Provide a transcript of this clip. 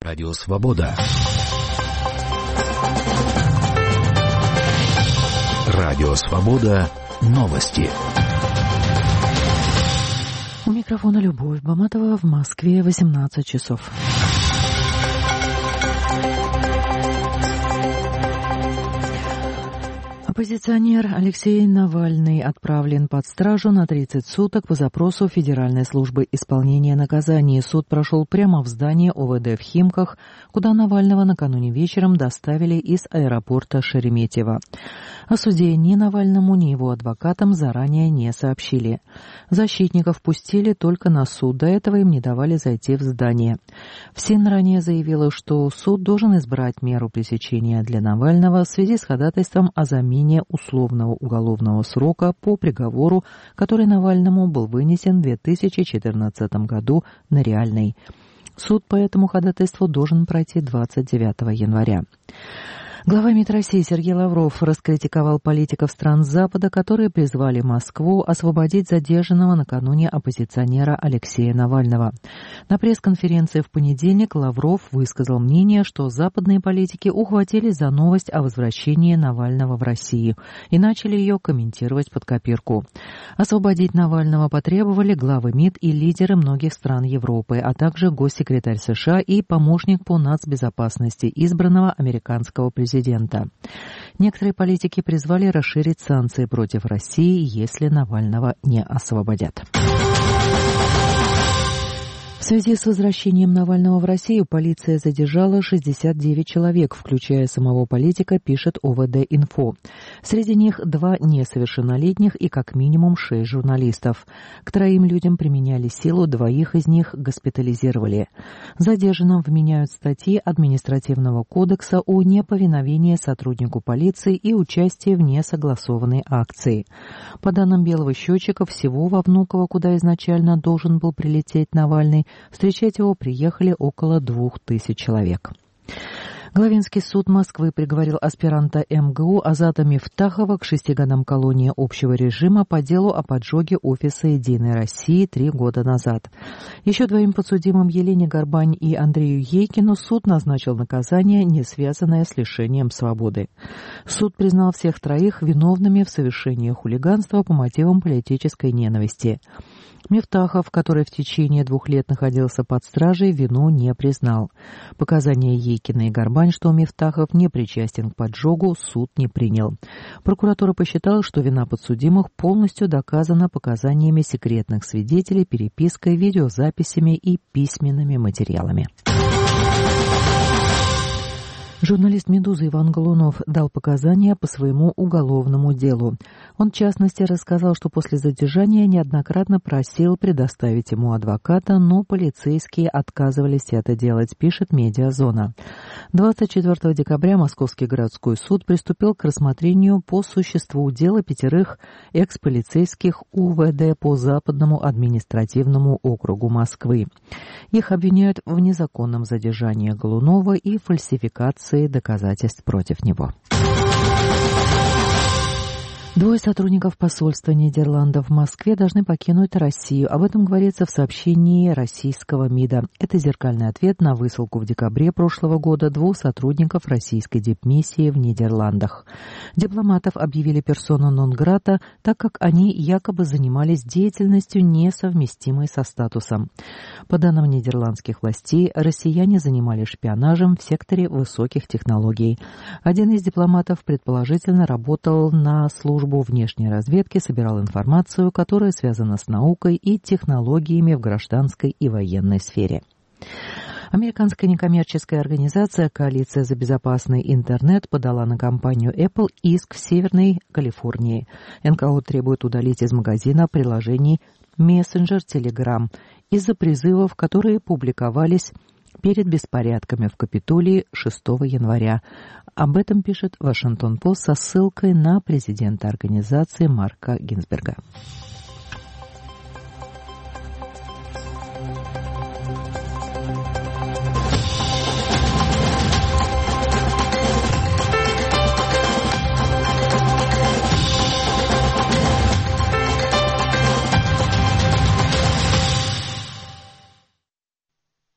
Радио Свобода. Радио Свобода. Новости. У микрофона Любовь Баматова, в Москве 18 часов. Оппозиционер Алексей Навальный отправлен под стражу на 30 суток по запросу Федеральной службы исполнения наказаний. Суд прошел прямо в здании ОВД в Химках, куда Навального накануне вечером доставили из аэропорта Шереметьево. О суде ни Навальному, ни его адвокатам заранее не сообщили. Защитников пустили только на суд, до этого им не давали зайти в здание. ФСИН ранее заявила, что суд должен избрать меру пресечения для Навального в связи с ходатайством о замене условного уголовного срока по приговору, который Навальному был вынесен в 2014 году на реальный. Суд по этому ходатайству должен пройти 29 января. Глава МИД России Сергей Лавров раскритиковал политиков стран Запада, которые призвали Москву освободить задержанного накануне оппозиционера Алексея Навального. На пресс-конференции в понедельник Лавров высказал мнение, что западные политики ухватились за новость о возвращении Навального в Россию и начали ее комментировать под копирку. Освободить Навального потребовали главы МИД и лидеры многих стран Европы, а также госсекретарь США и помощник по нацбезопасности избранного американского президента. Некоторые политики призвали расширить санкции против России, если Навального не освободят. В связи с возвращением Навального в Россию полиция задержала 69 человек, включая самого политика, пишет ОВД-Инфо. Среди них 2 несовершеннолетних и как минимум 6 журналистов. К 3 людям применяли силу, 2 из них госпитализировали. Задержанным вменяют статьи Административного кодекса о неповиновении сотруднику полиции и участии в несогласованной акции. По данным Белого счетчика, всего во Внуково, куда изначально должен был прилететь Навальный, встречать его приехали около 2000 человек. Главинский суд Москвы приговорил аспиранта МГУ Азата Мифтахова к 6 годам колонии общего режима по делу о поджоге офиса «Единой России» 3 года назад. Еще 2 подсудимым Елене Горбань и Андрею Ейкину суд назначил наказание, не связанное с лишением свободы. Суд признал всех 3 виновными в совершении хулиганства по мотивам политической ненависти. Мифтахов, который в течение 2 лет находился под стражей, вину не признал. Показания Ейкина и Горбань, что Мифтахов не причастен к поджогу, суд не принял. Прокуратура посчитала, что вина подсудимых полностью доказана показаниями секретных свидетелей, перепиской, видеозаписями и письменными материалами. Журналист «Медузы» Иван Голунов дал показания по своему уголовному делу. Он, в частности, рассказал, что после задержания неоднократно просил предоставить ему адвоката, но полицейские отказывались это делать, пишет «Медиазона». 24 декабря Московский городской суд приступил к рассмотрению по существу дела 5 экс-полицейских УВД по Западному административному округу Москвы. Их обвиняют в незаконном задержании Голунова и фальсификации доказательств против него. 2 сотрудников посольства Нидерландов в Москве должны покинуть Россию. Об этом говорится в сообщении российского МИДа. Это зеркальный ответ на высылку в декабре прошлого года 2 сотрудников российской дипмиссии в Нидерландах. Дипломатов объявили персона нон-грата, так как они якобы занимались деятельностью, несовместимой со статусом. По данным нидерландских властей, россияне занимались шпионажем в секторе высоких технологий. Один из дипломатов предположительно работал на службу внешней разведки, собирал информацию, которая связана с наукой и технологиями в гражданской и военной сфере. Американская некоммерческая организация «Коалиция за безопасный интернет» подала на компанию Apple иск в Северной Калифорнии. НКО требует удалить из магазина приложений Messenger Telegram из-за призывов, которые публиковались перед беспорядками в Капитолии 6 января. Об этом пишет Вашингтон-Пост со ссылкой на президента организации Марка Гинзберга.